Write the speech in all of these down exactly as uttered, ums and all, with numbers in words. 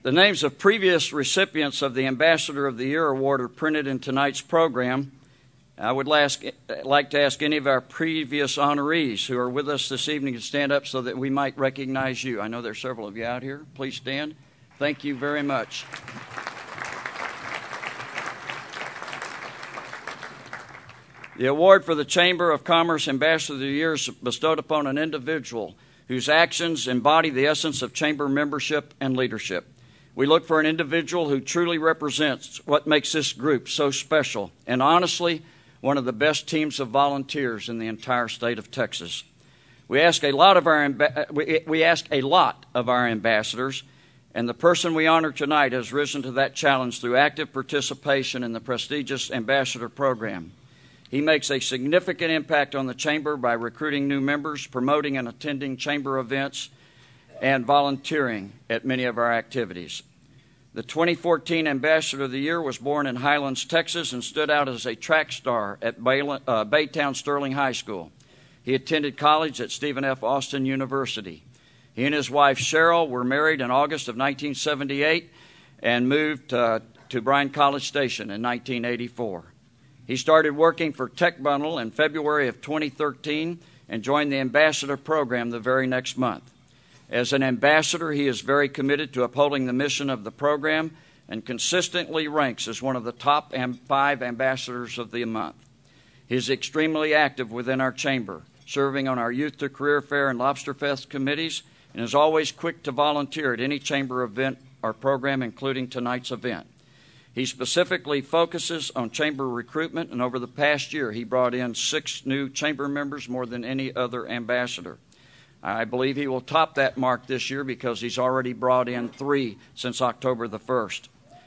The names of previous recipients of the Ambassador of the Year Award are printed in tonight's program. I would ask, like to ask any of our previous honorees who are with us this evening to stand up so that we might recognize you. I know there are several of you out here. Please stand. Thank you very much. The award for the Chamber of Commerce Ambassador of the Year is bestowed upon an individual whose actions embody the essence of Chamber membership and leadership. We look for an individual who truly represents what makes this group so special and honestly one of the best teams of volunteers in the entire state of Texas. We ask a lot of our we, we ask a lot of our ambassadors, and the person we honor tonight has risen to that challenge through active participation in the prestigious Ambassador Program. He makes a significant impact on the Chamber by recruiting new members, promoting and attending Chamber events, and volunteering at many of our activities. The twenty fourteen Ambassador of the Year was born in Highlands, Texas, and stood out as a track star at Bayland, uh, Baytown Sterling High School. He attended college at Stephen F. Austin University. He and his wife, Cheryl, were married in August of nineteen seventy-eight and moved uh, to Bryan College Station in nineteen eighty-four. He started working for Tech Bundle in February of twenty thirteen and joined the Ambassador Program the very next month. As an ambassador, he is very committed to upholding the mission of the program and consistently ranks as one of the top five ambassadors of the month. He is extremely active within our chamber, serving on our Youth to Career Fair and Lobster Fest committees, and is always quick to volunteer at any chamber event or program, including tonight's event. He specifically focuses on chamber recruitment, and over the past year, he brought in six new chamber members, more than any other ambassador. I believe he will top that mark this year because he's already brought in three since October the first.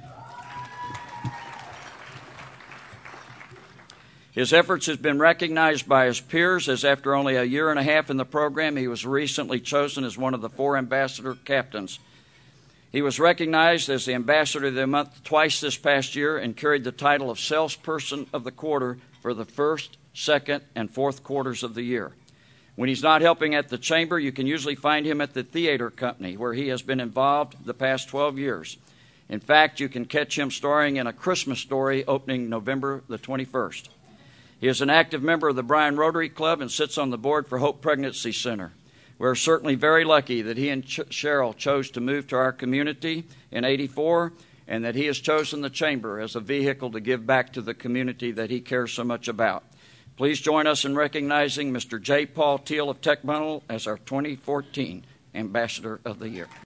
His efforts have been recognized by his peers, as after only a year and a half in the program, he was recently chosen as one of the four ambassador captains. He was recognized as the Ambassador of the Month twice this past year and carried the title of Salesperson of the Quarter for the first, second, and fourth quarters of the year. When he's not helping at the chamber, you can usually find him at the theater company, where he has been involved the past twelve years. In fact, you can catch him starring in A Christmas Story opening November the twenty-first. He is an active member of the Bryan Rotary Club and sits on the board for Hope Pregnancy Center. We're certainly very lucky that he and Ch- Cheryl chose to move to our community in eighty-four, and that he has chosen the chamber as a vehicle to give back to the community that he cares so much about. Please join us in recognizing Mister J. Paul Teal of Tech Bundle as our twenty fourteen Ambassador of the Year.